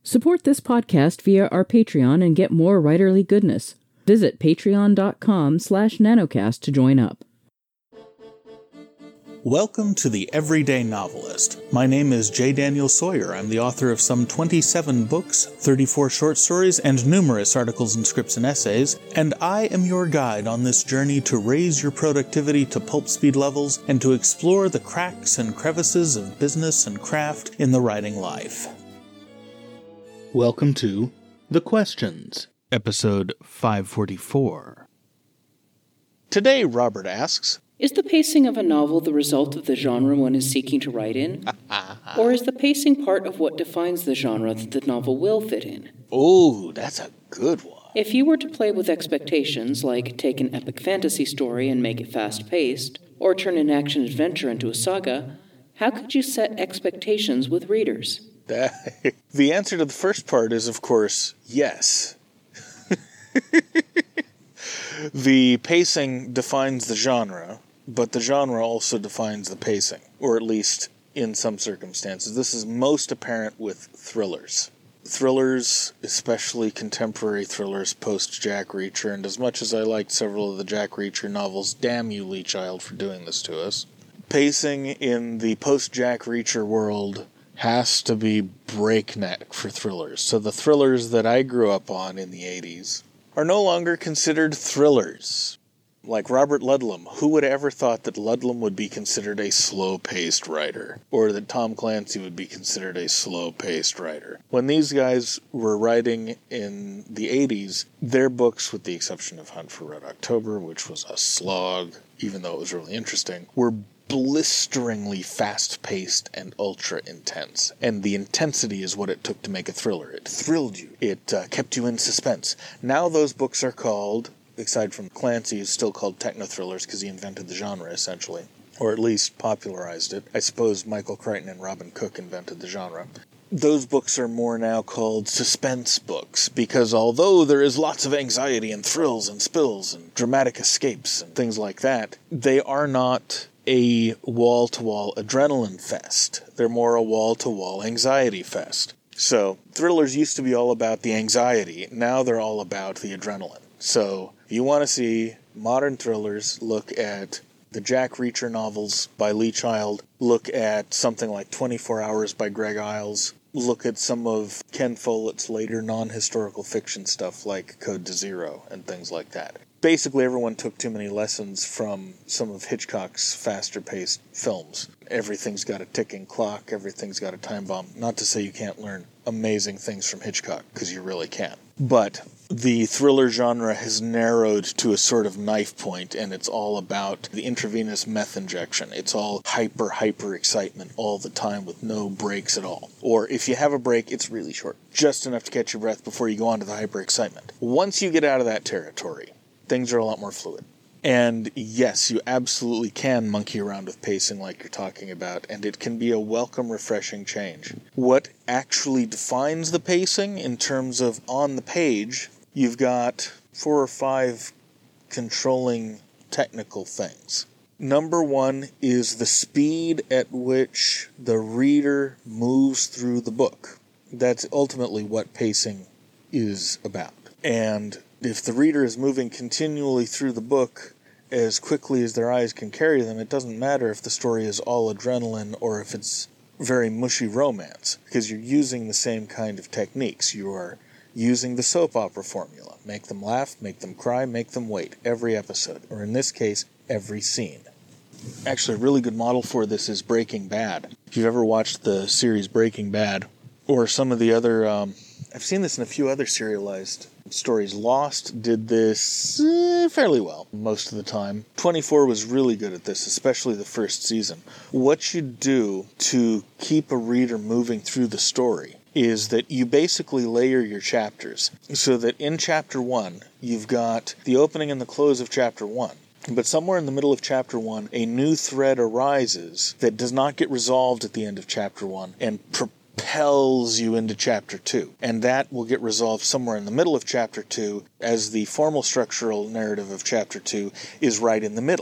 Support this podcast via our Patreon and get more writerly goodness. Visit patreon.com/nanocast to join up. Welcome to The Everyday Novelist. My name is J. Daniel Sawyer. I'm the author of some 27 books, 34 short stories, and numerous articles and scripts and essays, and I am your guide on this journey to raise your productivity to pulp speed levels and to explore the cracks and crevices of business and craft in the writing life. Welcome to The Questions, episode 544. Today, Robert asks, Is the pacing of a novel the result of the genre one is seeking to write in? Or is the pacing part of what defines the genre that the novel will fit in? Oh, that's a good one. If you were to play with expectations, like take an epic fantasy story and make it fast-paced, or turn an action-adventure into a saga, how could you set expectations with readers? The answer to the first part is, of course, yes. The pacing defines the genre, but the genre also defines the pacing, or at least in some circumstances. This is most apparent with thrillers. Thrillers, especially contemporary thrillers post-Jack Reacher, and as much as I liked several of the Jack Reacher novels, damn you, Lee Child, for doing this to us. Pacing in the post-Jack Reacher world has to be breakneck for thrillers. So the thrillers that I grew up on in the 80s are no longer considered thrillers. Like Robert Ludlum, who would have ever thought that Ludlum would be considered a slow-paced writer? Or that Tom Clancy would be considered a slow-paced writer? When these guys were writing in the 80s, their books, with the exception of Hunt for Red October, which was a slog, even though it was really interesting, were blisteringly fast-paced and ultra-intense. And the intensity is what it took to make a thriller. It thrilled you. It kept you in suspense. Now those books are called, aside from Clancy, is still called techno-thrillers because he invented the genre, essentially. Or at least popularized it. I suppose Michael Crichton and Robin Cook invented the genre. Those books are more now called suspense books, because although there is lots of anxiety and thrills and spills and dramatic escapes and things like that, they are not a wall-to-wall adrenaline fest. They're more a wall-to-wall anxiety fest. So, thrillers used to be all about the anxiety. Now they're all about the adrenaline. So, if you want to see modern thrillers, look at the Jack Reacher novels by Lee Child, look at something like 24 Hours by Greg Iles, look at some of Ken Follett's later non-historical fiction stuff like Code to Zero and things like that. Basically, everyone took too many lessons from some of Hitchcock's faster-paced films. Everything's got a ticking clock, everything's got a time bomb. Not to say you can't learn amazing things from Hitchcock, because you really can. But the thriller genre has narrowed to a sort of knife point, and it's all about the intravenous meth injection. It's all hyper excitement all the time with no breaks at all. Or if you have a break, it's really short. Just enough to catch your breath before you go on to the hyper excitement. Once you get out of that territory, things are a lot more fluid. And yes, you absolutely can monkey around with pacing like you're talking about, and it can be a welcome, refreshing change. What actually defines the pacing in terms of on the page, you've got 4 or 5 controlling technical things. Number one is the speed at which the reader moves through the book. That's ultimately what pacing is about. And if the reader is moving continually through the book as quickly as their eyes can carry them, it doesn't matter if the story is all adrenaline or if it's very mushy romance, because you're using the same kind of techniques. You are using the soap opera formula. Make them laugh, make them cry, make them wait every episode, or in this case, every scene. Actually, a really good model for this is Breaking Bad. If you've ever watched the series Breaking Bad, or some of the other, I've seen this in a few other serialized stories. Lost did this fairly well most of the time. 24 was really good at this, especially the first season. What you do to keep a reader moving through the story is that you basically layer your chapters, so that in chapter 1, you've got the opening and the close of chapter 1. But somewhere in the middle of chapter 1, a new thread arises that does not get resolved at the end of chapter 1 and propels you into chapter 2. And that will get resolved somewhere in the middle of chapter 2, as the formal structural narrative of chapter 2 is right in the middle.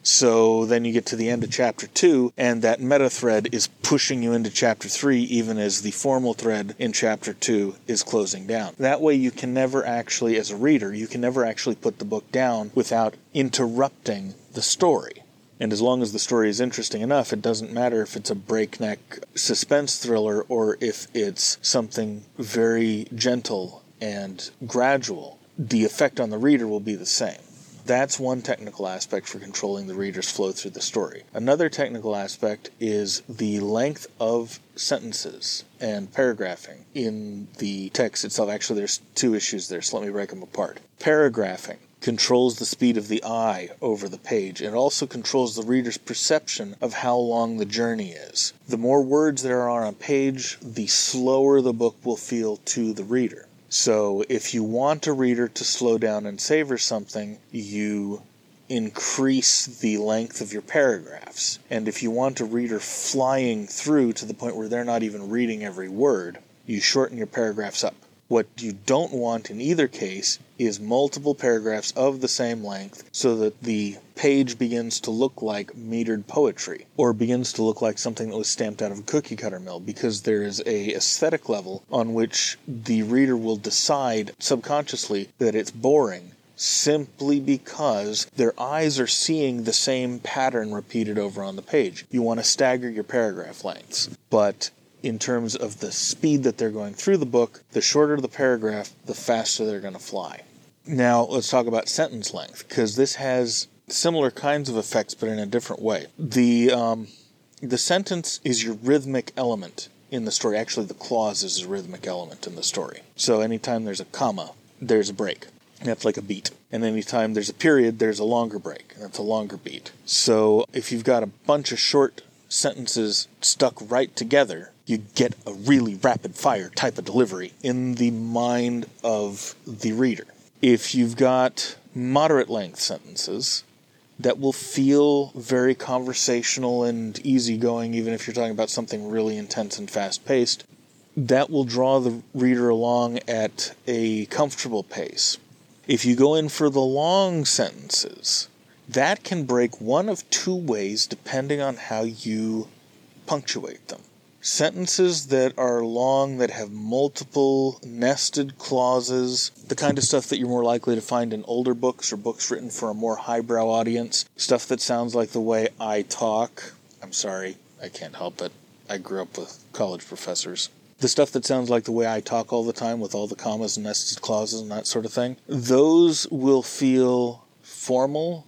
So then you get to the end of chapter 2, and that meta thread is pushing you into chapter 3, even as the formal thread in chapter 2 is closing down. That way you can never actually, as a reader, you can never actually put the book down without interrupting the story. And as long as the story is interesting enough, it doesn't matter if it's a breakneck suspense thriller or if it's something very gentle and gradual. The effect on the reader will be the same. That's one technical aspect for controlling the reader's flow through the story. Another technical aspect is the length of sentences and paragraphing in the text itself. Actually, there's two issues there, so let me break them apart. Paragraphing controls the speed of the eye over the page. It also controls the reader's perception of how long the journey is. The more words there are on a page, the slower the book will feel to the reader. So if you want a reader to slow down and savor something, you increase the length of your paragraphs. And if you want a reader flying through to the point where they're not even reading every word, you shorten your paragraphs up. What you don't want in either case is multiple paragraphs of the same length so that the page begins to look like metered poetry or begins to look like something that was stamped out of a cookie cutter mill, because there is a aesthetic level on which the reader will decide subconsciously that it's boring simply because their eyes are seeing the same pattern repeated over on the page. You want to stagger your paragraph lengths, but in terms of the speed that they're going through the book, the shorter the paragraph, the faster they're going to fly. Now, let's talk about sentence length, because this has similar kinds of effects, but in a different way. The sentence is your rhythmic element in the story. Actually, the clause is a rhythmic element in the story. So anytime there's a comma, there's a break. That's like a beat. And anytime there's a period, there's a longer break. That's a longer beat. So if you've got a bunch of short sentences stuck right together, you get a really rapid-fire type of delivery in the mind of the reader. If you've got moderate-length sentences, that will feel very conversational and easygoing, even if you're talking about something really intense and fast-paced, that will draw the reader along at a comfortable pace. If you go in for the long sentences, that can break one of two ways depending on how you punctuate them. Sentences that are long, that have multiple nested clauses, the kind of stuff that you're more likely to find in older books or books written for a more highbrow audience, stuff that sounds like the way I talk. I'm sorry, I can't help it. I grew up with college professors. The stuff that sounds like the way I talk all the time with all the commas and nested clauses and that sort of thing, those will feel formal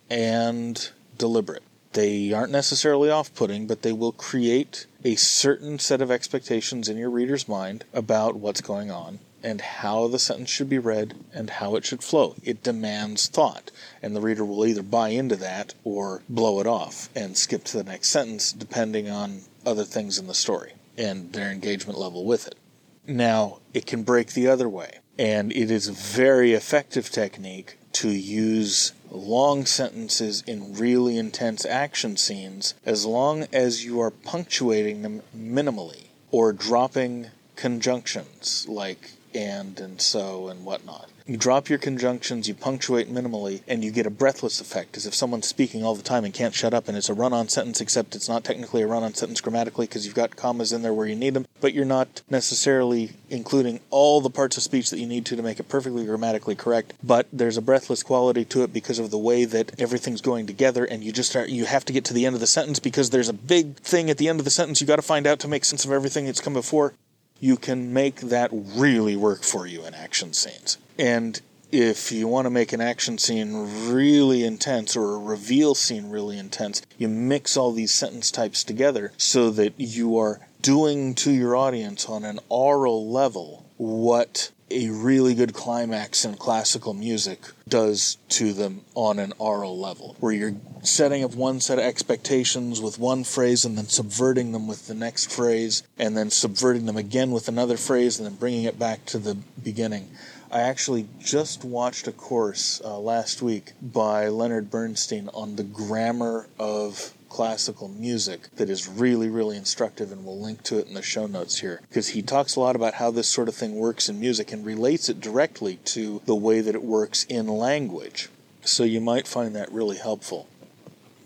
and deliberate. They aren't necessarily off-putting, but they will create a certain set of expectations in your reader's mind about what's going on and how the sentence should be read and how it should flow. It demands thought, and the reader will either buy into that or blow it off and skip to the next sentence depending on other things in the story and their engagement level with it. Now, it can break the other way, and it is a very effective technique to use long sentences in really intense action scenes as long as you are punctuating them minimally or dropping conjunctions like and so and whatnot. You drop your conjunctions, you punctuate minimally, and you get a breathless effect, as if someone's speaking all the time and can't shut up, and it's a run-on sentence, except it's not technically a run-on sentence grammatically because you've got commas in there where you need them, but you're not necessarily including all the parts of speech that you need to make it perfectly grammatically correct, but there's a breathless quality to it because of the way that everything's going together, and you have to get to the end of the sentence because there's a big thing at the end of the sentence you got to find out to make sense of everything that's come before. You can make that really work for you in action scenes. And if you want to make an action scene really intense or a reveal scene really intense, you mix all these sentence types together so that you are doing to your audience on an aural level what a really good climax in classical music does to them on an aural level, where you're setting up one set of expectations with one phrase and then subverting them with the next phrase and then subverting them again with another phrase and then bringing it back to the beginning. I actually just watched a course last week by Leonard Bernstein on the grammar of classical music that is really, really instructive, and we'll link to it in the show notes here, because he talks a lot about how this sort of thing works in music and relates it directly to the way that it works in language. So you might find that really helpful.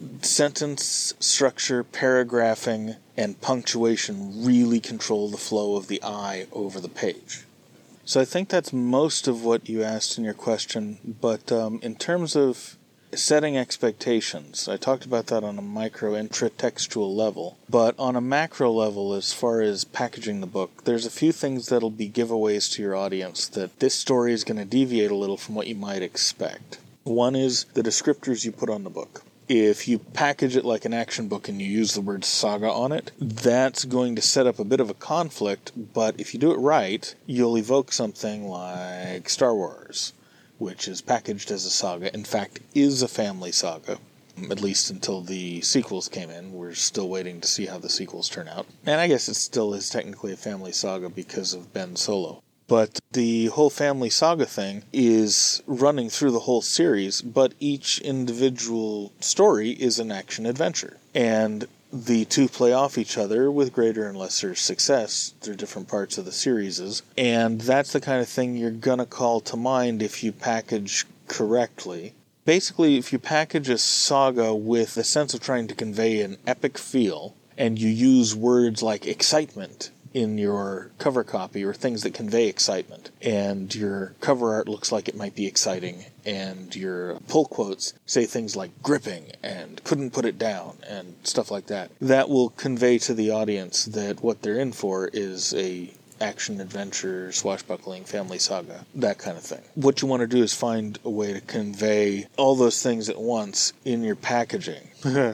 sentence structure, paragraphing, and punctuation really control the flow of the eye over the page. So I think that's most of what you asked in your question, but in terms of setting expectations, I talked about that on a micro intratextual level, but on a macro level, as far as packaging the book, there's a few things that'll be giveaways to your audience that this story is going to deviate a little from what you might expect. One is the descriptors you put on the book. If you package it like an action book and you use the word saga on it, that's going to set up a bit of a conflict, but if you do it right, you'll evoke something like Star Wars, which is packaged as a saga, in fact is a family saga, at least until the sequels came in. We're still waiting to see how the sequels turn out. And I guess it still is technically a family saga because of Ben Solo. But the whole family saga thing is running through the whole series, but each individual story is an action-adventure. And the two play off each other with greater and lesser success through different parts of the series. And that's the kind of thing you're going to call to mind if you package correctly. Basically, if you package a saga with a sense of trying to convey an epic feel, and you use words like excitement in your cover copy, or things that convey excitement, and your cover art looks like it might be exciting, and your pull quotes say things like gripping and couldn't put it down and stuff like that, that will convey to the audience that what they're in for is a action adventure, swashbuckling, family saga, that kind of thing. What you want to do is find a way to convey all those things at once in your packaging.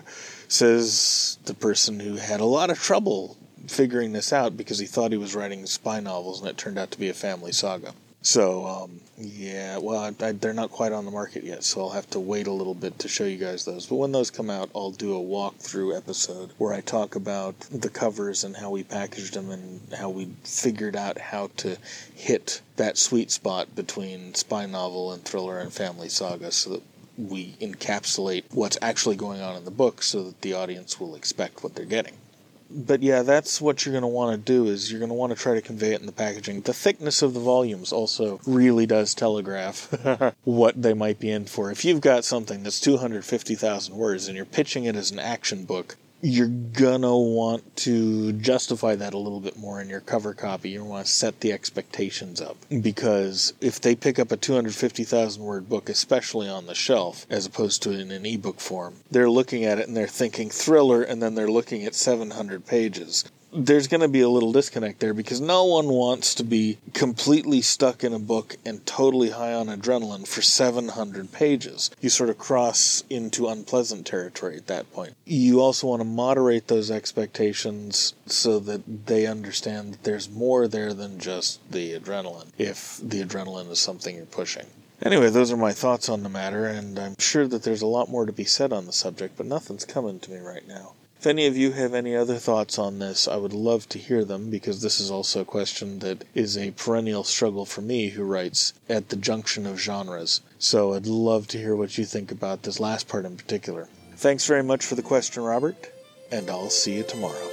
Says the person who had a lot of trouble figuring this out because he thought he was writing spy novels and it turned out to be a family saga. So, they're not quite on the market yet, so I'll have to wait a little bit to show you guys those. But when those come out, I'll do a walkthrough episode where I talk about the covers and how we packaged them and how we figured out how to hit that sweet spot between spy novel and thriller and family saga so that we encapsulate what's actually going on in the book so that the audience will expect what they're getting. But yeah, that's what you're going to want to do, is you're going to want to try to convey it in the packaging. The thickness of the volumes also really does telegraph what they might be in for. If you've got something that's 250,000 words and you're pitching it as an action book, you're going to want to justify that a little bit more in your cover copy. You want to set the expectations up. Because if they pick up a 250,000 word book, especially on the shelf, as opposed to in an ebook form, they're looking at it and they're thinking thriller, and then they're looking at 700 pages. There's going to be a little disconnect there because no one wants to be completely stuck in a book and totally high on adrenaline for 700 pages. You sort of cross into unpleasant territory at that point. You also want to moderate those expectations so that they understand that there's more there than just the adrenaline, if the adrenaline is something you're pushing. Anyway, those are my thoughts on the matter, and I'm sure that there's a lot more to be said on the subject, but nothing's coming to me right now. If any of you have any other thoughts on this, I would love to hear them, because this is also a question that is a perennial struggle for me, who writes at the junction of genres. So I'd love to hear what you think about this last part in particular. Thanks very much for the question, Robert, and I'll see you tomorrow.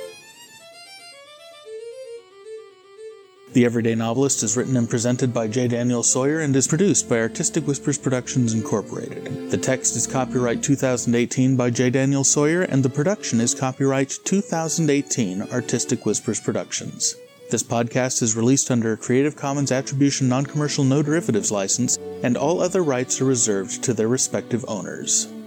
The Everyday Novelist is written and presented by J. Daniel Sawyer and is produced by Artistic Whispers Productions, Incorporated. The text is copyright 2018 by J. Daniel Sawyer, and the production is copyright 2018 Artistic Whispers Productions. This podcast is released under a Creative Commons Attribution Non-Commercial No Derivatives license, and all other rights are reserved to their respective owners.